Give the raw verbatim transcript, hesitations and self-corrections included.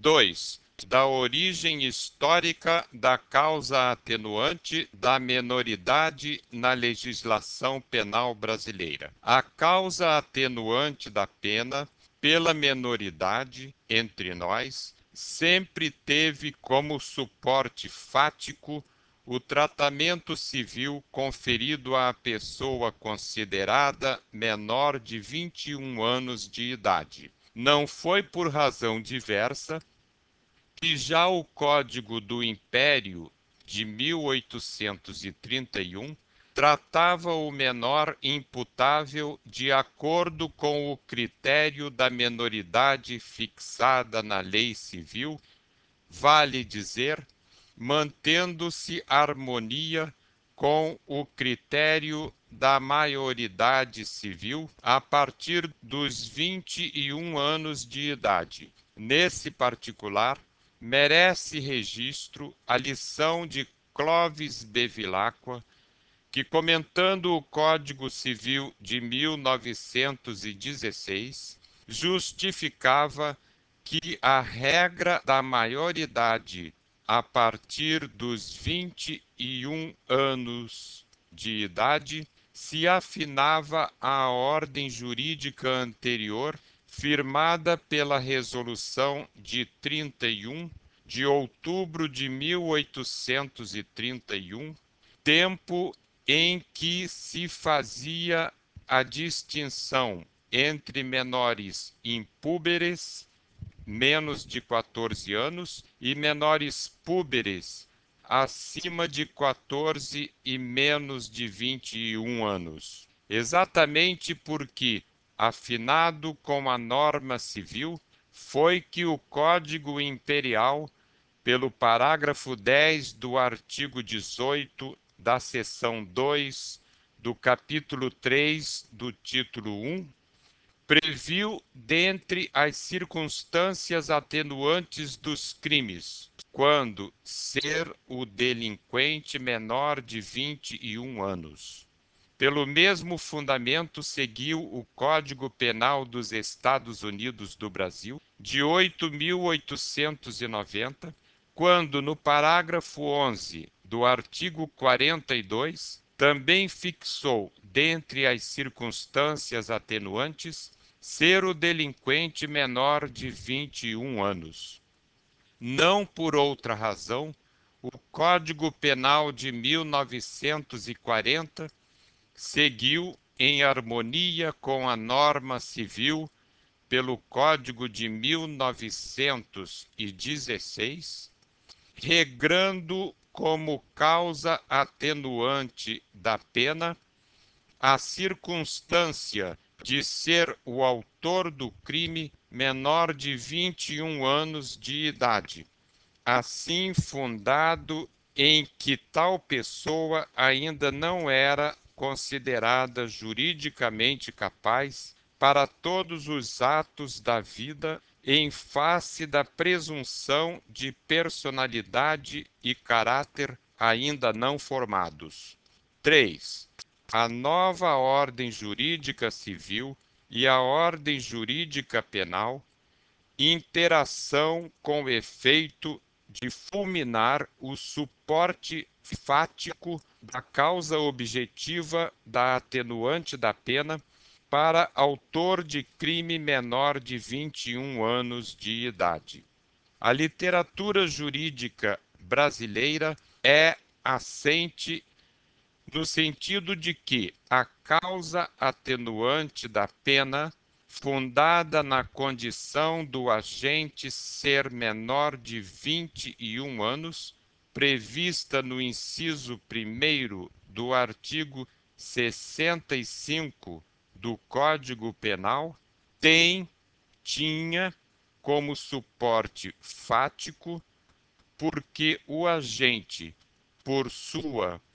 dois. Da origem histórica da causa atenuante da menoridade na legislação penal brasileira. A causa atenuante da pena pela menoridade entre nós sempre teve como suporte fático o tratamento civil conferido à pessoa considerada menor de vinte e um anos de idade. Não foi por razão diversa que já o Código do Império de mil oitocentos e trinta e um tratava o menor imputável de acordo com o critério da menoridade fixada na lei civil, vale dizer, mantendo-se harmonia com o critério da maioridade civil a partir dos vinte e um anos de idade. Nesse particular, merece registro a lição de Clovis Bevilacqua, que, comentando o Código Civil de mil novecentos e dezesseis, justificava que a regra da maioridade a partir dos vinte e um anos de idade se afinava à ordem jurídica anterior, firmada pela Resolução de trinta e um de outubro de mil oitocentos e trinta e um, tempo em que se fazia a distinção entre menores impúberes, menos de quatorze anos, e menores púberes, acima de quatorze e menos de vinte e um anos. Exatamente porque, afinado com a norma civil, foi que o Código Imperial, pelo parágrafo dez do artigo dezoito da seção dois do capítulo três do título um, previu, dentre as circunstâncias atenuantes dos crimes, quando ser o delinquente menor de vinte e um anos. Pelo mesmo fundamento, seguiu o Código Penal dos Estados Unidos do Brasil, de oito mil oitocentos e noventa, quando, no parágrafo onze do artigo quarenta e dois, também fixou, dentre as circunstâncias atenuantes, ser o delinquente menor de vinte e um anos. Não por outra razão, o Código Penal de mil novecentos e quarenta seguiu, em harmonia com a norma civil, pelo Código de mil novecentos e dezesseis, regrando como causa atenuante da pena a circunstância de ser o autor do crime menor de vinte e um anos de idade, assim fundado em que tal pessoa ainda não era considerada juridicamente capaz para todos os atos da vida em face da presunção de personalidade e caráter ainda não formados. três. A nova ordem jurídica civil e a ordem jurídica penal, interação com efeito de fulminar o suporte fático da causa objetiva da atenuante da pena para autor de crime menor de vinte e um anos de idade. A literatura jurídica brasileira é assente no sentido de que a causa atenuante da pena, fundada na condição do agente ser menor de vinte e um anos, prevista no inciso primeiro do artigo sessenta e cinco do Código Penal, tem, tinha como suporte fático, porque o agente, por sua